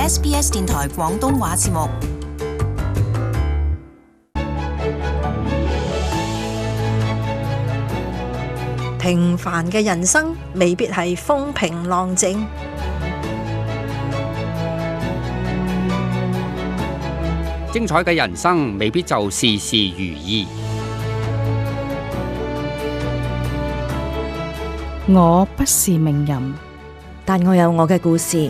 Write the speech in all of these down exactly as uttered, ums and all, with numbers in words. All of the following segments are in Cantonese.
S B S 電台廣東話節目。 平凡嘅人生未必係風平浪靜， 精彩嘅人生未必就事事如意。 我不是名人， 但我有我嘅故事。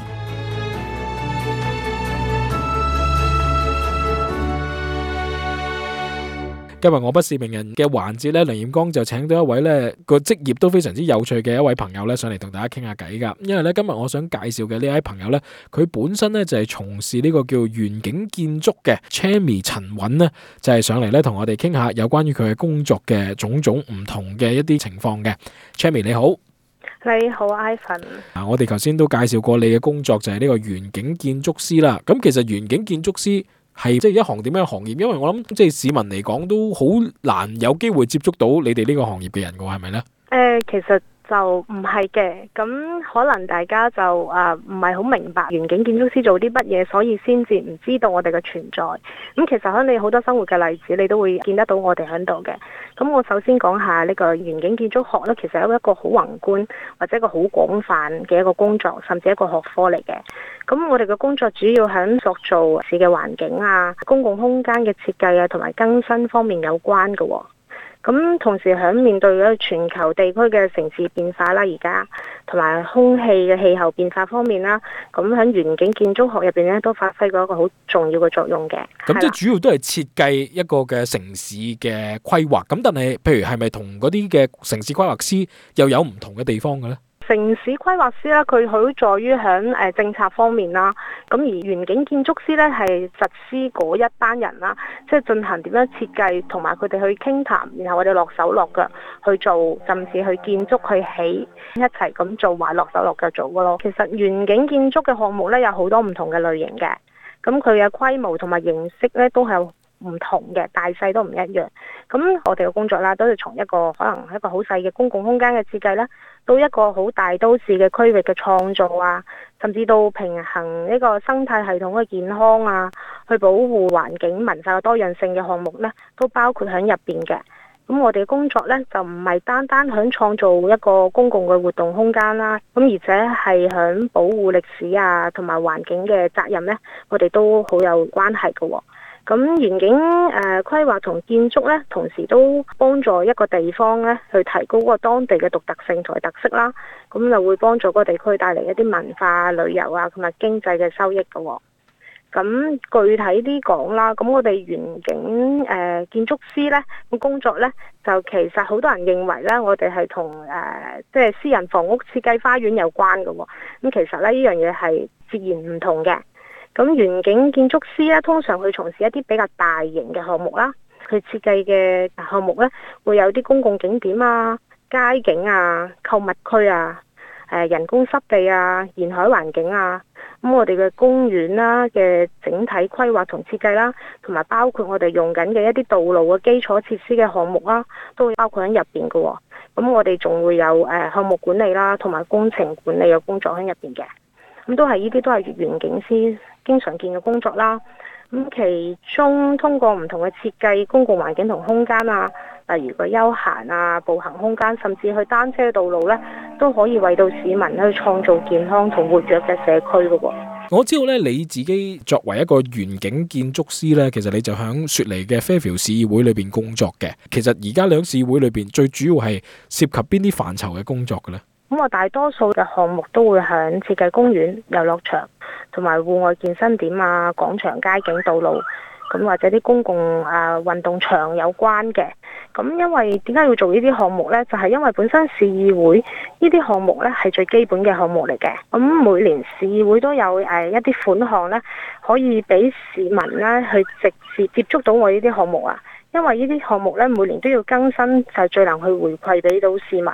今日我不是名人嘅環節咧，梁彥光就請到一位咧個職業都非常之有趣嘅一位朋友咧上嚟同大家傾下偈噶。因為咧今日我想介紹嘅呢位朋友咧，佢本身咧就係從事呢個叫園景建築嘅 Chammy 陳韻咧，就係上嚟咧同我哋傾下有關於佢嘅工作嘅種種唔同嘅一啲情況嘅。Chammy 你好。 你好 ，Ivan。 啊，我哋頭先都介紹過你嘅工作就係呢個園景建築師啦。咁其實園景建築師係即係一行點樣嘅行業？因為我諗即係市民嚟講都好難有機會接觸到你哋呢個行業嘅人㗎，係咪呢？ 誒、呃，其實就唔係嘅，咁可能大家就誒唔係好明白園景建築師做啲乜嘢，所以先至唔知道我哋嘅存在。咁其實喺你好多生活嘅例子，你都會見得到我哋喺度嘅。咁我首先講下呢個園景建築學咧，其實有一個好宏觀或者一個好廣泛嘅一個工作，甚至一個學科嚟嘅。咁我哋嘅工作主要喺塑造市嘅環境啊、公共空間嘅設計啊同埋更新方面有關嘅喎。咁同時喺面對咗全球地區嘅城市變化啦，而家同埋空氣嘅氣候變化方面啦，咁喺園景建築學入邊咧都發揮過一個好重要嘅作用嘅。 咁即係主要都係設計一個嘅城市嘅規劃。咁但係譬如係咪同嗰啲嘅城市規劃師又有唔同嘅地方嘅咧？ 城市規劃師咧，佢好在於喺誒政策方面啦。咁而園景建築師咧係實施嗰一班人啦，即係進行點樣設計，同埋佢哋去傾談，然後我哋落手落腳去做，甚至去建築去起，一齊咁做埋落手落腳做嘅咯。其實園景建築嘅項目咧有好多唔同嘅類型嘅，咁佢嘅規模同埋形式咧都係唔同嘅，大細都唔一樣。咁我哋嘅工作啦，都係從一個可能一個好細嘅公共空間嘅設計啦，到一個好大都市嘅區域嘅創造啊，甚至到平衡呢個生態系統嘅健康啊，去保護環境文化嘅多樣性嘅項目呢，都包括喺入邊嘅。咁我哋嘅工作呢，就唔係單單響創造一個公共嘅活動空間啦，咁而且係響保護歷史啊同埋環境嘅責任呢，我哋都好有關係嘅喎。咁園景誒、呃、規劃同建築咧，同時都幫助一個地方咧，去提高個當地嘅獨特性同埋特色啦。咁就會幫助個地區帶嚟一啲文化、旅遊啊，同埋經濟嘅收益嘅喎。咁具體啲講啦，咁我哋園景誒、呃、建築師咧個工作咧，就其實好多人認為咧，我哋係同誒即係私人房屋設計花園有關嘅喎。咁其實咧呢樣嘢係截然唔同嘅。咁園景建築師咧，通常去從事一啲比較大型嘅項目啦。佢設計嘅項目咧，會有啲公共景點啊、街景啊、購物區啊、誒人工濕地啊、沿海環境啊。咁我哋嘅公園啦嘅整體規劃同設計啦，同埋包括我哋用緊嘅一啲道路嘅基礎設施嘅項目啦，都會包括喺入邊嘅。咁我哋仲會有誒項目管理啦，同埋工程管理嘅工作喺入邊嘅。咁都係呢啲都係園景師經常見嘅工作啦。咁其中通過唔同嘅設計公共環境同空間啊，例如個休閒啊、步行空間，甚至去單車道路呢，都可以為到市民去創造健康同活躍嘅社區嘅喎。 我知道咧，你自己作為一個園景建築師咧，其實你就喺雪梨嘅 Fairfield 市議會裏邊工作嘅。其實而家兩市議會裏邊最主要係涉及邊啲範疇嘅工作嘅咧？ 咁我大多數嘅項目都會喺設計公園、遊樂場同埋戶外健身點啊、廣場、街景、道路，咁或者啲公共啊運動場有關嘅。咁因為點解要做呢啲項目呢？就係因為本身市議會呢啲項目呢係最基本嘅項目嚟嘅。咁每年市議會都有誒一啲款項呢，可以俾市民呢去直接接觸到我呢啲項目啊。因為呢啲項目咧，每年都要更新，就係最能去回饋俾到市民。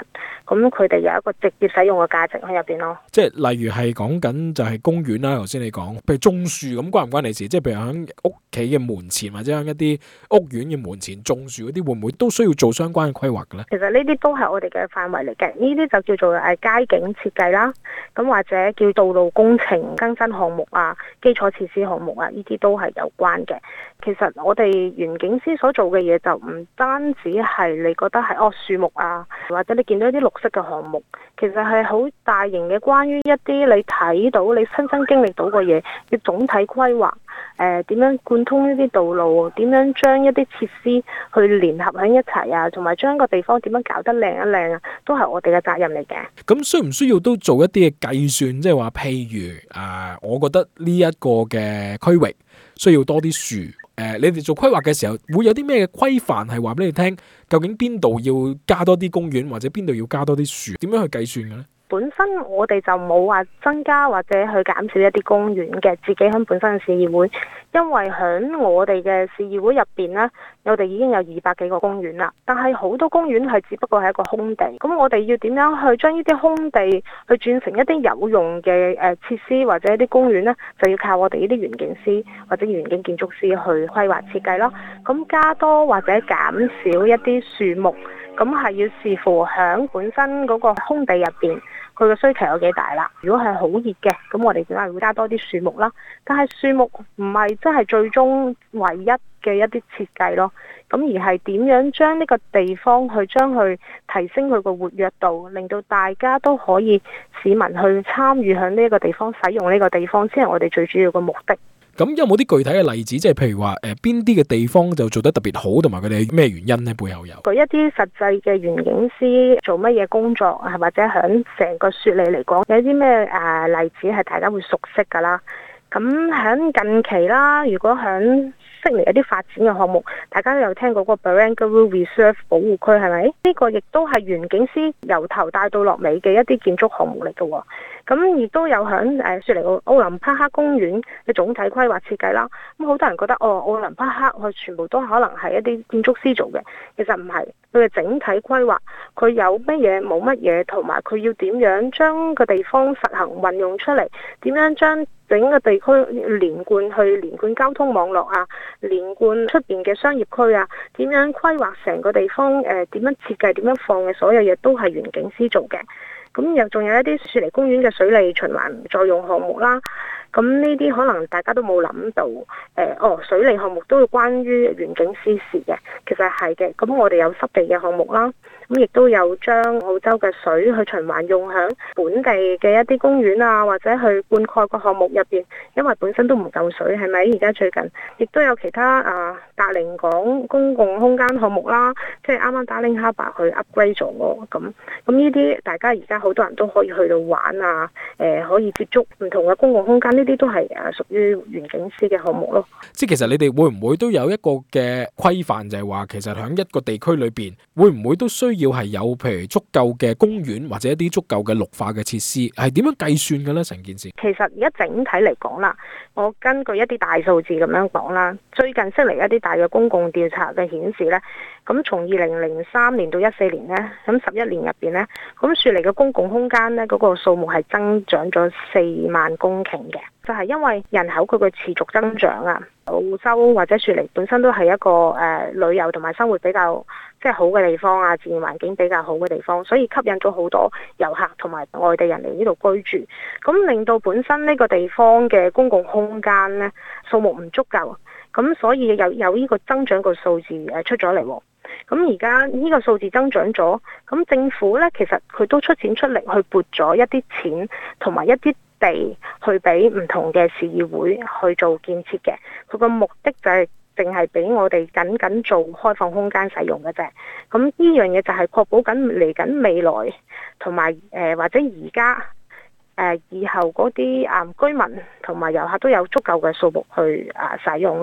咁佢哋有一個直接使用嘅價值喺入邊咯。 即係例如係講緊就係公園啦，頭先你講，譬如種樹咁關唔關你事？即係譬如喺屋企嘅門前或者喺一啲屋苑嘅門前種樹嗰啲，會唔會都需要做相關嘅規劃嘅咧？ 其實呢啲都係我哋嘅範圍嚟嘅，呢啲就叫做誒街景設計啦，咁或者叫道路工程更新項目啊、基礎設施項目啊，呢啲都係有關嘅。其實我哋園景師所做嘅嘢就唔單止係你覺得係哦樹木啊，或者你見到一啲綠色嘅項目，其實係好大型嘅，關於一啲你睇到、你親身經歷到嘅嘢嘅總體規劃。誒點樣貫通呢啲道路？點樣將一啲設施去聯合喺一齊啊？同埋將個地方點樣搞得靚一靚啊？都係我哋嘅責任嚟嘅。 咁需唔需要都做一啲嘅計算？即係話，譬如誒、呃，我覺得呢一個嘅區域需要多啲樹。誒、呃，你哋做規劃嘅時候，會有啲咩嘅規範係話俾你聽？究竟邊度要加多啲公園，或者邊度要加多啲樹？點樣去計算嘅咧？ 本身我哋就冇話增加或者去減少一啲公園嘅，自己喺本身嘅市議會，因為喺我哋嘅市議會入邊呢，我哋已經有二百幾個公園啦。但係好多公園係只不過係一個空地，咁我哋要點樣去將呢啲空地去轉成一啲有用嘅誒設施或者一啲公園呢？就要靠我哋呢啲園景師或者園景建築師去規劃設計咯。咁加多或者減少一啲樹木，咁係要視乎響本身嗰個空地入邊，佢嘅需求有幾大啦？如果係好熱嘅，咁我哋梗係會加多啲樹木啦。但係樹木唔係真係最終唯一嘅一啲設計咯。咁而係點樣將呢個地方去將佢提升佢個活躍度，令到大家都可以市民去參與響呢個地方使用呢個地方，先係我哋最主要嘅目的。 咁有冇啲具體嘅例子？即係譬如話誒邊啲嘅地方就做得特別好，同埋佢哋咩原因呢？背後有舉一啲實際嘅園景師做乜嘢工作，係或者響成個雪梨嚟講，有啲咩誒例子係大家會熟悉噶啦？咁響近期啦，如果響悉尼一啲發展嘅項目，大家都有聽過嗰個 Barangaroo Reserve 保護區係咪？呢個亦都係園景師由頭帶到落尾嘅一啲建築項目嚟嘅喎。咁亦都有響誒雪梨奧林匹克公園嘅總體規劃設計啦。咁好多人覺得哦，奧林匹克佢全部都可能係一啲建築師做嘅，其實唔係。佢嘅整體規劃，佢有乜嘢冇乜嘢，同埋佢要點樣將個地方實行運用出嚟，點樣將整個地區連貫去連貫交通網絡啊，連貫出邊嘅商業區啊，點樣規劃成個地方誒點樣設計點樣放嘅所有嘢都係園景師做嘅。咁又仲有一啲雪梨公園嘅水利循環再用項目啦。咁呢啲可能大家都冇諗到，誒、呃、哦水利項目都要關於園景師事嘅，其實係嘅。咁我哋有濕地嘅項目啦，咁亦都有將澳洲嘅水去循環用響本地嘅一啲公園啊，或者去灌溉個項目入邊，因為本身都唔夠水，係咪？而家最近亦都有其他啊達靈港公共空間項目啦，即係啱啱 Darling Harbour 去 upgrade 咗喎，咁咁呢啲大家而家好多人都可以去到玩啊，誒、呃、可以接觸唔同嘅公共空間。呢啲都係誒屬於園景師嘅項目咯。即係其實你哋會唔會都有一個嘅規範，就係話其實喺一個地區裏邊，會唔會都需要係有譬如足夠嘅公園或者一啲足夠嘅綠化嘅設施，係點樣計算嘅咧？成件事其實而家整體嚟講啦，我根據一啲大數字咁樣講啦，最近悉尼一啲大嘅公共調查嘅顯示咧，咁從二零零三年到一四年咧，咁十一年入邊咧，咁雪梨嘅公共空間咧嗰個數目係增長咗四萬公頃嘅。就係因為人口佢嘅持續增長啊，澳洲或者雪梨本身都係一個誒、呃、旅遊同埋生活比較即係好嘅地方啊，自然環境比較好嘅地方，所以吸引咗好多遊客同埋外地人嚟呢度居住，咁令到本身呢個地方嘅公共空間呢數目唔足夠，咁所以有有呢個增長個數字誒出咗嚟喎。咁而家呢個數字增長咗，咁政府呢其實佢都出錢出力去撥咗一啲錢同埋一啲地去俾唔同嘅市議會去做建設嘅，佢個目的就係淨係俾我哋僅僅做開放空間使用嘅啫。咁呢樣嘢就係確保緊嚟緊未來同埋誒或者而家誒以後嗰啲啊居民同埋遊客都有足夠嘅數目去啊使用咯。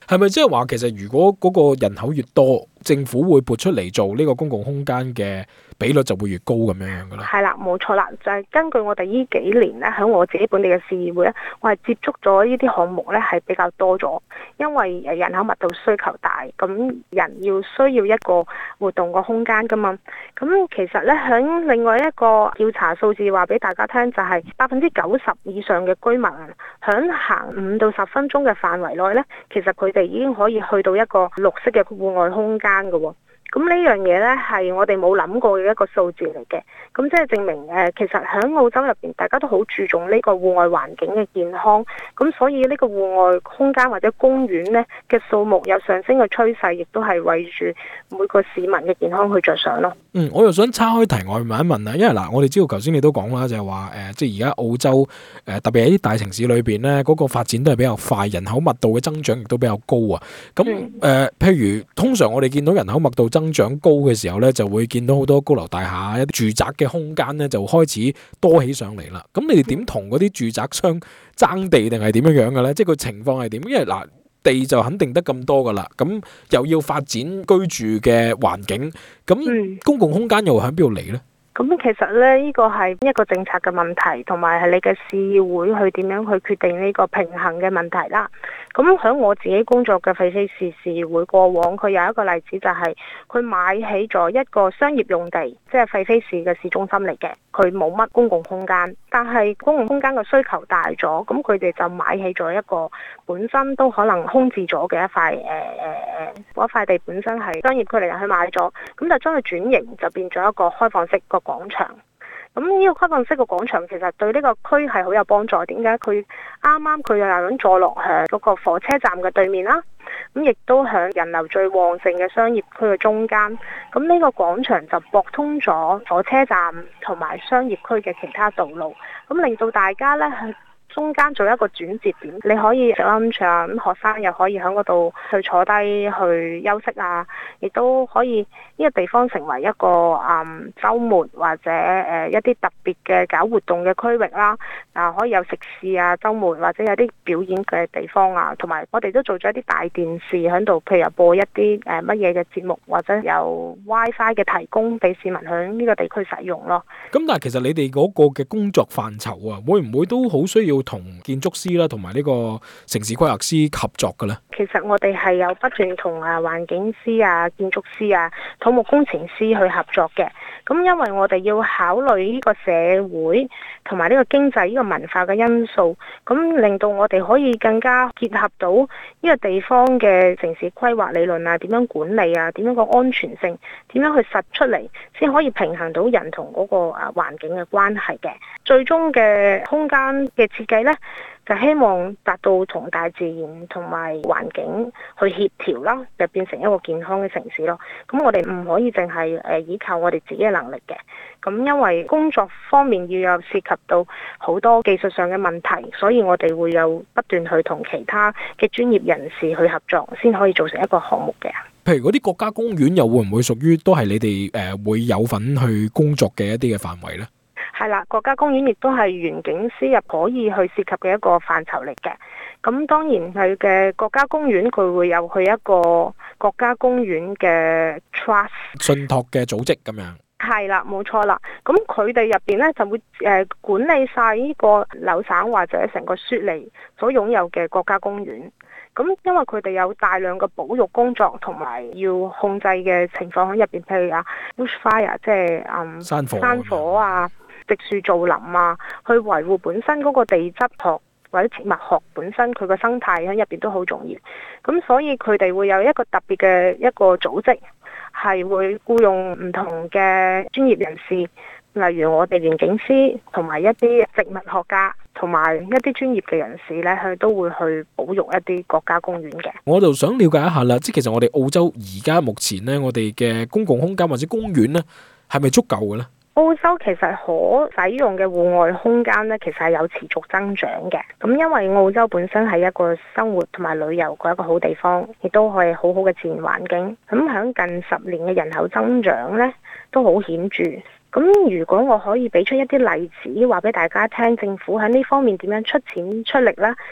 係咪即係話其實如果嗰個人口越多，政府會撥出嚟做呢個公共空間嘅比率就會越高咁樣樣嘅咧？ 係啦，冇錯啦，就係、是、根據我哋呢幾年咧，喺我自己本地嘅市議會咧，我係接觸咗呢啲項目咧係比較多咗，因為誒人口密度需求大，咁人要需要一個活動個空間噶嘛。咁其實咧喺另外一個調查數字話俾大家聽，就係百分之九十以上嘅居民喺行五到十分鐘嘅範圍內咧，其實佢哋已經可以去到一個綠色嘅戶外空間嘅喎。咁呢樣嘢呢，係我哋冇諗過嘅一個數字嚟嘅，咁即係證明誒，其實喺澳洲入邊，大家都好注重呢個戶外環境嘅健康，咁所以呢個戶外空間或者公園呢嘅數目有上升嘅趨勢，亦都係為住每個市民嘅健康去着想咯。 嗯，我又想岔開題外問一問啊，因為嗱，我哋知道頭先你都講啦，就係話誒，即係而家澳洲誒、呃，特別係啲大城市裏邊呢，嗰、那個發展都係比較快，人口密度嘅增長亦都比較高啊。咁誒、呃，譬如通常我哋見到人口密度增長高嘅時候咧，就會見到好多高樓大廈、一啲住宅嘅空間咧，就開始多起上嚟啦。咁你哋點同嗰啲住宅商爭地定係點樣樣嘅咧？即係個情況係點？因為嗱，地就肯定得咁多噶啦，咁又要發展居住嘅環境，咁公共空間又喺邊度嚟咧？ 咁其實咧，呢個係一個政策嘅問題，同埋係你嘅市議會去點樣去決定呢個平衡嘅問題啦。咁喺我自己工作嘅費菲市市議會過往，佢有一個例子就係佢買起咗一個商業用地，即係費菲市嘅市中心嚟嘅，佢冇乜公共空間，但係公共空間嘅需求大咗，咁佢哋就買起咗一個本身都可能空置咗嘅一塊誒誒誒，嗰塊地本身係商業區嚟嘅，佢買咗，咁就將佢轉型就變咗一個開放式個廣場。咁呢個開放式嘅廣場其實對呢個區係好有幫助。點解？佢啱啱佢又咁坐落喺嗰個火車站嘅對面啦，咁亦都喺人流最旺盛嘅商業區嘅中間。咁呢個廣場就駁通咗火車站同埋商業區嘅其他道路，咁令到大家呢去中間做一個轉折點，你可以食 lunch 啊，咁學生又可以喺嗰度去坐低去休息啊，亦都可以呢個地方成為一個嗯週末或者誒一啲特別嘅搞活動嘅區域啦。啊，可以有食肆啊，週末或者有啲表演嘅地方啊，同埋我哋都做咗一啲大電視喺度，譬如播一啲誒乜嘢嘅節目，或者有 WiFi 嘅提供俾市民喺呢個地區使用咯。 咁但係其實你哋嗰個嘅工作範疇啊，會唔會都好需要同建築師啦，同埋呢個城市規劃師合作嘅咧？ 其實我哋係有不斷同啊環境師啊、建築師啊、土木工程師去合作嘅。咁因為我哋要考慮呢個社會同埋呢個經濟、呢個文化嘅因素，咁令到我哋可以更加結合到呢個地方嘅城市規劃理論啊，點樣管理啊，點樣個安全性，點樣去實出嚟，先可以平衡到人同嗰個啊環境嘅關係嘅。最終嘅空間嘅設計呢，就希望達到同大自然同埋環境去協調啦，就變成一個健康嘅城市咯。咁我哋唔可以淨係誒依靠我哋自己嘅能力嘅。咁因為工作方面要有涉及到好多技術上嘅問題，所以我哋會有不斷去同其他嘅專業人士去合作，先可以做成一個項目嘅。 譬如嗰啲國家公園又會唔會屬於都係你哋誒、呃、會有份去工作嘅一啲嘅範圍呢？ 係啦，國家公園亦都係園境師入可以去涉及嘅一個範疇嚟嘅。咁當然佢嘅國家公園佢會有去一個國家公園嘅 trust 信託嘅組織咁樣。 係啦，冇錯啦。咁佢哋入邊咧就會誒管理晒呢個紐省或者成個雪梨所擁有嘅國家公園。咁因為佢哋有大量嘅保育工作同埋要控制嘅情況喺入邊，譬如啊 bushfire 即係嗯山火山火啊。植樹造林啊，去維護本身嗰個地質學或者植物學本身佢個生態喺入邊都好重要。咁所以佢哋會有一個特別嘅一個組織，係會僱用唔同嘅專業人士，例如我哋園境師同埋一啲植物學家同埋一啲專業嘅人士咧，佢都會去保育一啲國家公園嘅。我就想了解一下啦，即係其實我哋澳洲而家目前咧，我哋嘅公共空間或者公園咧，係咪足夠嘅咧？ 澳洲其實可使用嘅戶外空間咧，其實係有持續增長嘅。咁因為澳洲本身係一個生活同埋旅遊嘅一個好地方，亦都係好好嘅自然環境。咁喺近十年嘅人口增長咧，都好顯著。咁如果我可以俾出一啲例子，話俾大家聽，政府喺呢方面點樣出錢出力咧？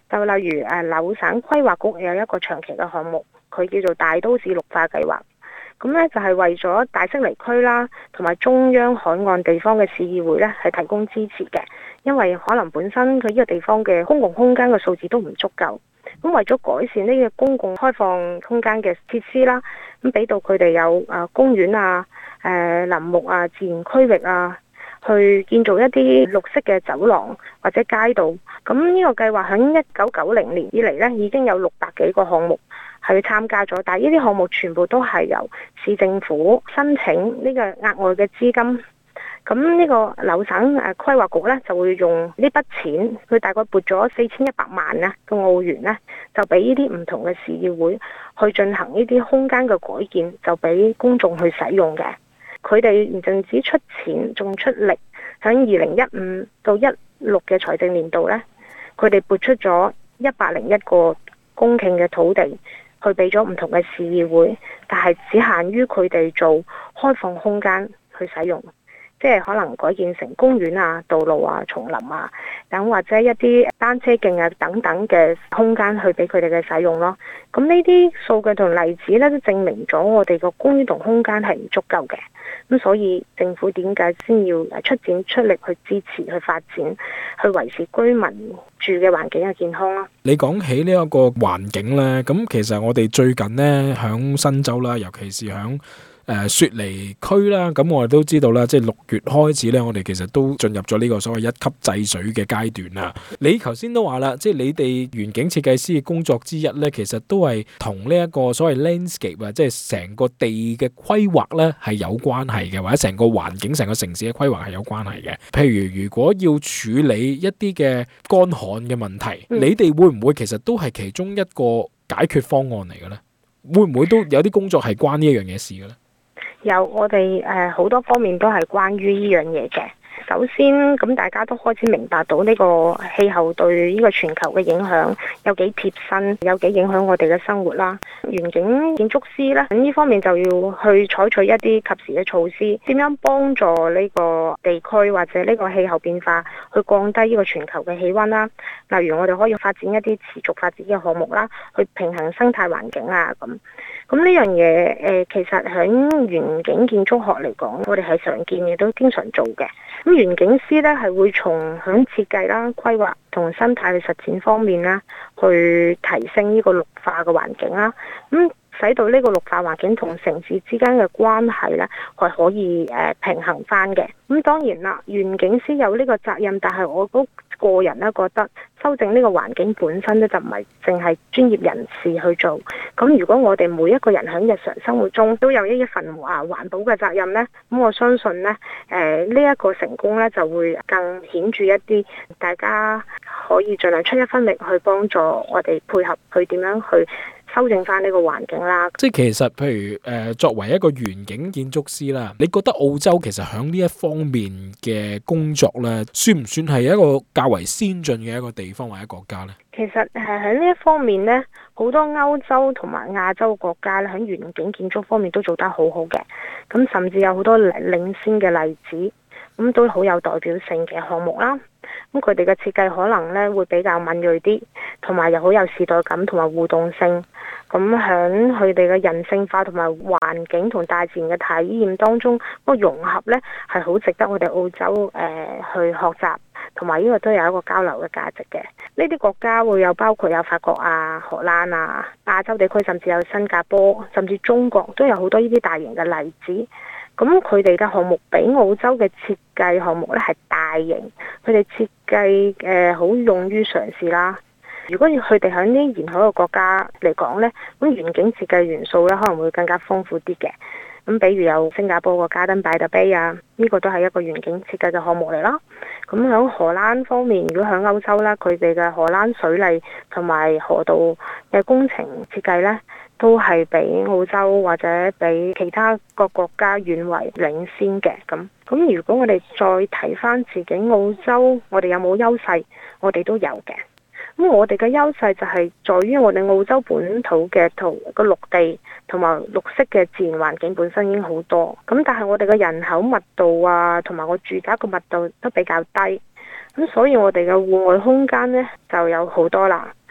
就例如誒紐省規劃局有一個長期嘅項目，佢叫做大都市綠化計劃。咁咧就係為咗大悉尼區啦，同埋中央海岸地方嘅市議會咧係提供支持嘅，因為可能本身佢呢個地方嘅公共空間嘅數字都唔足夠，咁為咗改善呢個公共開放空間嘅設施啦，咁俾到佢哋有誒公園啊、誒林木啊、自然區域啊，去建造一啲綠色嘅走廊或者街道。咁呢個計劃喺一九九零年以嚟咧已經有六百幾個項目係參加咗，但係呢啲項目全部都係由市政府申請呢個額外嘅資金。咁呢個紐省誒規劃局咧就會用呢筆錢，佢大概撥咗四千一百萬啊個澳元咧，就俾呢啲唔同嘅市議會去進行呢啲空間嘅改建，就俾公眾去使用嘅。佢哋唔淨止出錢，仲出力。喺二零一五到一六嘅財政年度咧，佢哋撥出咗一百零一個公頃嘅土地，去俾咗唔同嘅市議會，但係只限於佢哋做開放空間去使用，即係可能改建成公園啊、道路啊、叢林啊等，或者一啲單車徑啊等等嘅空間去俾佢哋嘅使用咯。咁呢啲數據同例子咧，都證明咗我哋個公園同空間係唔足夠嘅。咁所以政府點解先要出錢出力去支持、去發展、去維持居民住嘅環境嘅健康咯？ 你講起呢一個環境咧，咁其實我哋最近咧響新州啦，尤其是響誒雪梨區啦，咁我哋都知道啦，即係六月開始咧，我哋其實都進入咗呢個所謂一級制水嘅階段啦。你頭先都話啦，即係你哋園景設計師嘅工作之一咧，其實都係同呢一個所謂 landscape 啊，即係成個地嘅規劃咧係有關係嘅，或者成個環境、成個城市嘅規劃係有關係嘅。譬如如果要處理一啲嘅乾旱嘅問題，嗯、你哋會唔會其實都係其中一個解決方案嚟嘅咧？會唔會都有啲工作係關呢一樣嘢事嘅咧？ 有，我哋誒好多方面都係關於呢樣嘢嘅。首先，咁大家都開始明白到呢個氣候對呢個全球嘅影響有幾貼身，有幾影響我哋嘅生活啦。園景建築師咧，呢方面就要去採取一啲及時嘅措施，點樣幫助呢個地區或者呢個氣候變化去降低呢個全球嘅氣溫啦。例如我哋可以發展一啲持續發展嘅項目啦，去平衡生態環境啊咁。咁呢樣嘢誒，其實喺園景建築學嚟講，我哋係常見嘅，都經常做嘅。咁園景師咧係會從響設計啦、規劃同生態嘅實踐方面啦，去提升呢個綠化嘅環境啦。咁使到呢個綠化環境同城市之間嘅關係咧，係可以誒平衡翻嘅。咁當然啦，園景師有呢個責任，但係我都個人咧覺得修正呢個環境本身咧就唔係淨係專業人士去做。咁如果我哋每一個人喺日常生活中都有一份啊環保嘅責任咧，咁我相信咧誒呢一個成功咧就會更顯著一啲。大家可以盡量出一分力去幫助我哋配合佢點樣去修正翻呢個環境啦。 即係其實譬如誒、呃、作為一個園景建築師啦，你覺得澳洲其實喺呢一方面嘅工作咧，算唔算係一個較為先進嘅一個地方或者國家咧？ 其實誒喺呢一方面咧，好多歐洲同埋亞洲國家咧喺園景建築方面都做得好好嘅，咁甚至有好多領先嘅例子，咁都好有代表性嘅項目啦。咁佢哋嘅設計可能咧會比較敏銳啲，同埋又好有時代感同埋互動性。咁喺佢哋嘅人性化同埋環境同大自然嘅體驗當中，個融合咧係好值得我哋澳洲誒、呃、去學習，同埋呢個都有一個交流嘅價值嘅。呢啲國家會有包括有法國啊、荷蘭啊、亞洲地區，甚至有新加坡，甚至中國都有好多呢啲大型嘅例子。咁佢哋嘅項目比澳洲嘅設計項目咧係大型，佢哋設計誒好勇於嘗試啦。如果要佢哋喺啲沿海嘅國家嚟講咧，咁園景設計元素咧可能會更加豐富啲嘅。咁比如有新加坡個加登拜特碑啊，呢、這個都係一個園景設計嘅項目嚟啦。咁喺荷蘭方面，如果喺歐洲啦，佢哋嘅荷蘭水利同埋河道嘅工程設計咧，都係比澳洲或者比其他個國家遠為領先嘅。咁咁如果我哋再睇翻自己澳洲，我哋有冇優勢？我哋都有嘅。咁我哋嘅優勢就係在於我哋澳洲本土嘅同個陸地同埋綠色嘅自然環境本身已經好多，咁但係我哋嘅人口密度啊，同埋個住宅嘅密度都比較低，咁所以我哋嘅戶外空間呢就有好多啦。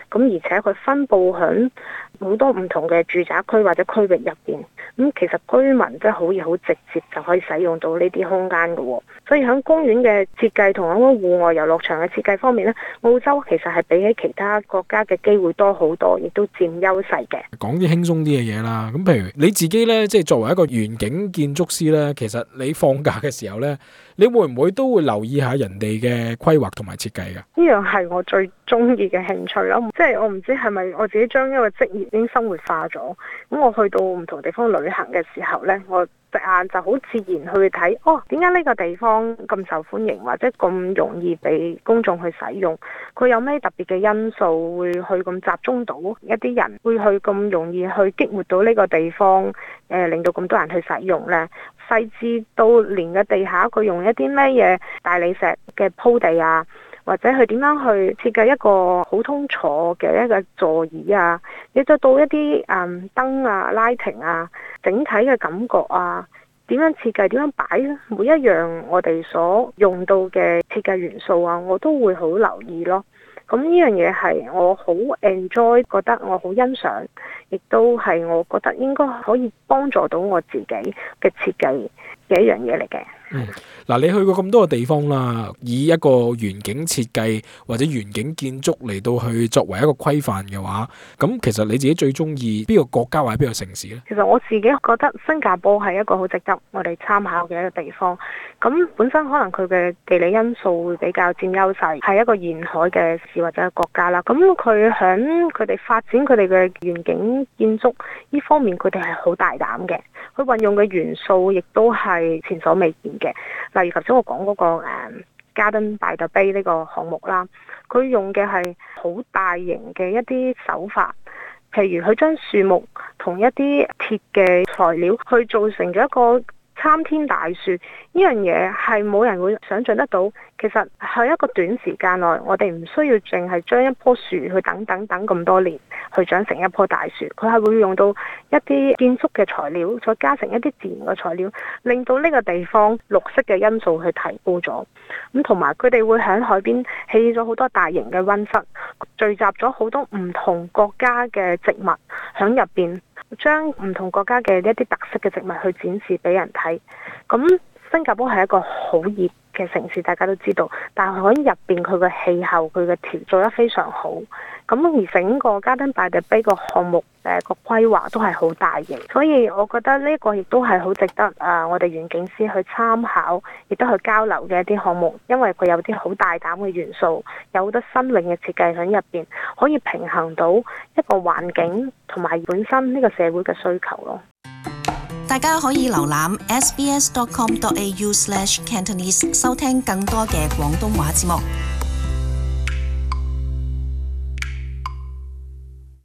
咁而且佢分佈響好多唔同嘅住宅區或者區域入邊，咁其實居民真係可以好直接就可以使用到呢啲空間嘅喎。所以喺公園嘅設計同喺戶外遊樂場嘅設計方面咧，澳洲其實係比起其他國家嘅機會多好多，亦都佔優勢嘅。 講啲輕鬆啲嘅嘢啦，咁譬如你自己咧，即係作為一個園景建築師咧，其實你放假嘅時候咧，你會唔會都會留意下人哋嘅規劃同埋設計㗎？ 呢樣係我最中意嘅興趣咯，即係我唔知係咪我自己將一個職業已經生活化咗。咁我去到唔同地方旅行嘅時候呢，我隻眼就好自然去睇，哦，點解呢個地方咁受歡迎，或者咁容易被公眾去使用？佢有咩特別嘅因素會去咁集中到一啲人，會去咁容易去激活到呢個地方，呃，令到咁多人去使用呢？細緻到連個地下佢用一啲咩嘢大理石嘅鋪地啊，或者佢點樣去設計一個普通坐嘅一個座椅啊，亦都到一啲誒燈啊、lighting 啊，整體嘅感覺啊，點樣設計、點樣擺，每一樣我哋所用到嘅設計元素啊，我都會好留意咯。咁呢樣嘢係我好 enjoy，覺得我好欣賞，亦都係我覺得應該可以幫助到我自己嘅設計嘅一樣嘢嚟嘅。 嗯，嗱，你去過咁多個地方啦，以一個園景設計或者園景建築嚟到去作為一個規範嘅話，咁其實你自己最中意邊個國家或者邊個城市呢？ 其實我自己覺得新加坡係一個好值得我哋參考嘅一個地方。咁本身可能佢嘅地理因素會比較佔優勢，係一個沿海嘅市或者國家啦。咁佢響佢哋發展佢哋嘅園景建築呢方面，佢哋係好大膽嘅。佢運用嘅元素亦都係前所未見嘅。例如頭先我講嗰個誒 Garden by the Bay 呢個項目啦，佢用嘅係好大型嘅一啲手法，譬如佢將樹木同一啲鐵嘅材料去做成咗一個參天大樹，呢樣嘢係冇人會想象得到。其實喺一個短時間內，我哋唔需要淨係將一棵樹去等等等咁多年去長成一棵大樹，佢係會用到一啲建築嘅材料，再加成一啲自然嘅材料，令到呢個地方綠色嘅因素去提高咗。咁同埋佢哋會喺海邊起咗好多大型嘅溫室，聚集咗好多唔同國家嘅植物喺入邊，將唔同國家嘅一啲特色嘅植物去展示俾人睇。咁新加坡係一個好熱嘅城市，大家都知道，但係喺入邊佢嘅氣候、佢嘅調做得非常好。咁而整個 Garden by the Bay 個項目誒個規劃都係好大型，所以我覺得呢個亦都係好值得啊我哋園景師去參考，亦都去交流嘅一啲項目，因為佢有啲好大膽嘅元素，有好多新穎嘅設計喺入邊，可以平衡到一個環境同埋本身呢個社會嘅需求咯。 大家可以瀏覽 s b s dot com dot a u slash cantonese 收聽更多嘅廣東話節目。